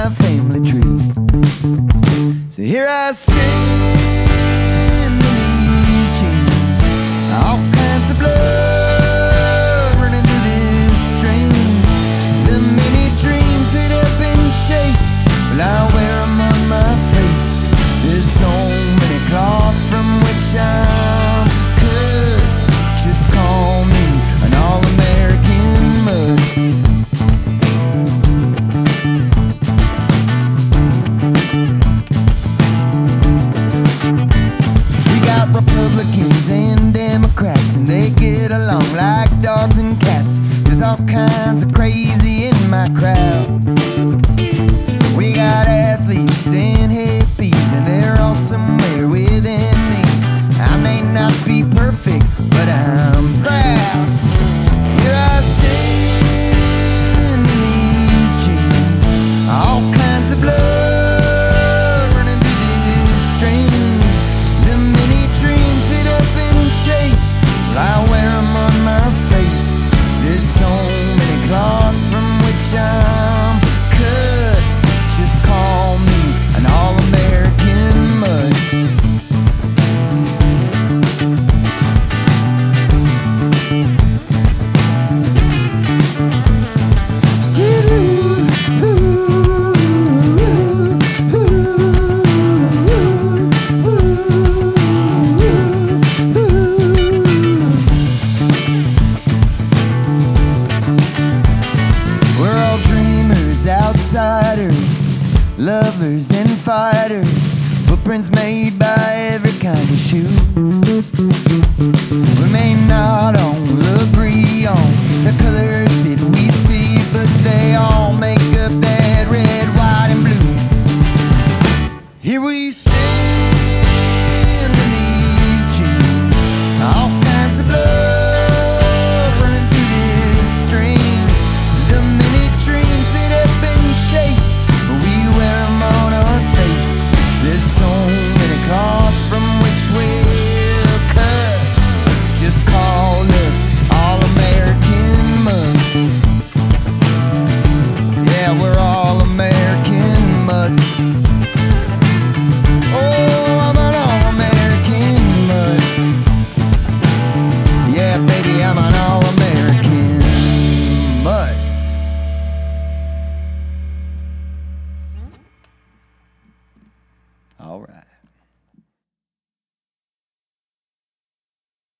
my family tree. So here I stand in these jeans, all kinds of blood running through this stream. The many dreams that have been chased, well, I wear them on my face. There's so many cloths from which I'm cut. Just call me an all-American mud. Republicans and Democrats, and they get along like dogs and cats. There's all kinds of crazy in my crowd. We got athletes and hippies, and they're all somewhere within me. I may not be perfect, but I'm proud. Here I stand in these jeans, all kinds of blood running through this stream. Chase, well, I wear them on my face. There's so many cloths from which I'm cut. Just call me an all-American mud. Outsiders, lovers and fighters, footprints made by every kind of shoe. We may not all agree on the colors that we see, but they all make up that red, white, and blue. Here we stand in these jeans, all kinds of blood running through this stream. The many dreams that have been chased, we wear them on our face. There's so many cloths from which we're cut. Just call us all-American muds. Yeah, we're all-American muds. Oh, I'm an all-American mud. Yeah, baby, I'm an all-American mud. All right.